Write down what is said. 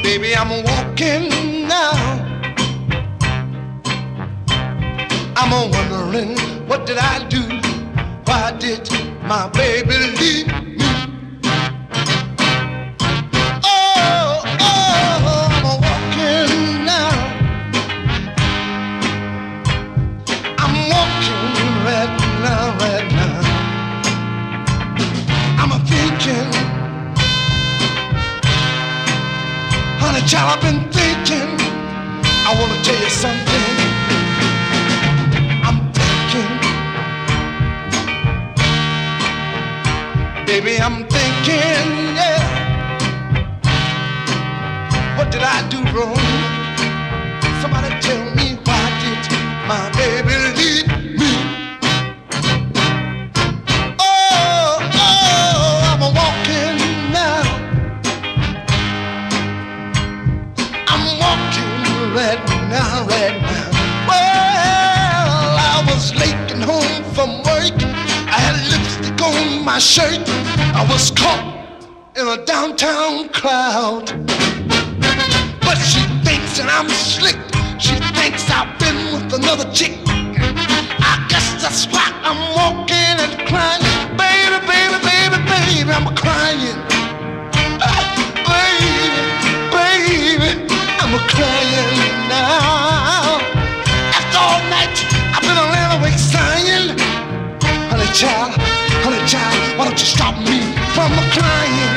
Baby, I'm walking now. I'm wondering, what did I do? Why did my baby leave me? Oh, oh, I'm walking now. I'm walking right now, right now. I'm thinking, honey child, I've been thinking. I want to tell you something. I'm thinking, baby, I'm thinking, yeah. What did I do wrong? Somebody tell me, why did my baby leave me? Oh, oh, I'm walking now. I'm walking right now, right now. Well, I was late getting home from work. I had lipstick on my shirt. I was caught in a downtown crowd. But she thinks that I'm slick. She thinks I've been with another chick. I guess that's why I'm walking and crying. Baby, baby, baby, baby, I'm crying. Baby, baby, I'm crying now. After all night, I've been laying awake sighing. Honey child, why don't you stop me from crying?